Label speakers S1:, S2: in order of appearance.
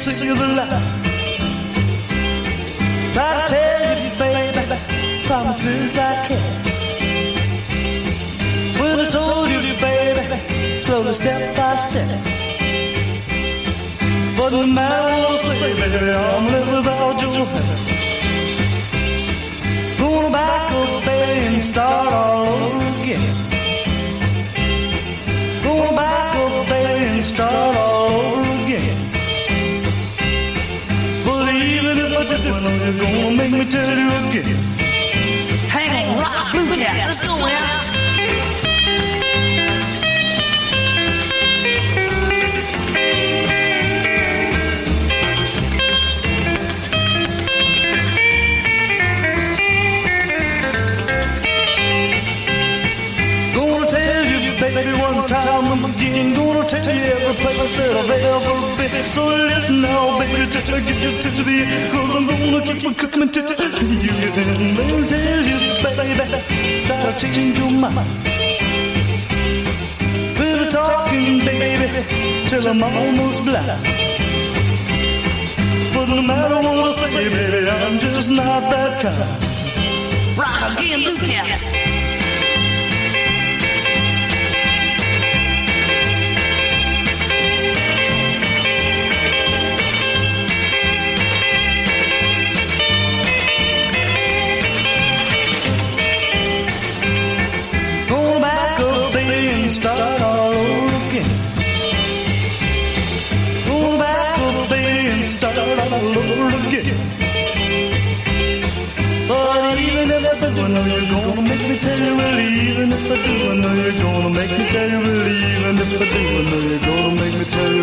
S1: see the light. Try to tell you, baby, promises I kept. When I told you, baby, slowly step by step. But no matter what I say, baby, I'm living without your help. Gonna back up, baby, and start all over again. Gonna back up, baby, and start all over again. But even if I do, I know you're gonna make me tell you again.
S2: Hang on, rock Blue Cats, let's go out.
S1: Baby, one time again, gonna tell you every place that I've ever been. So listen now, baby, till I get to the end, 'cause I'm gonna keep on coming to you. Let me tell you, baby, try to change your mind. Been talking, baby, till I'm almost blind. But no matter what I say, baby, I'm just not that kind.
S2: Rock again, Blue Caps.
S1: Start all over again. Go back up, baby, and start all over again. But even if I do, I know you're gonna make me tell you. Well, even if I do, I know you're gonna make me tell you. Well, even if I do, I know you're gonna make me tell you.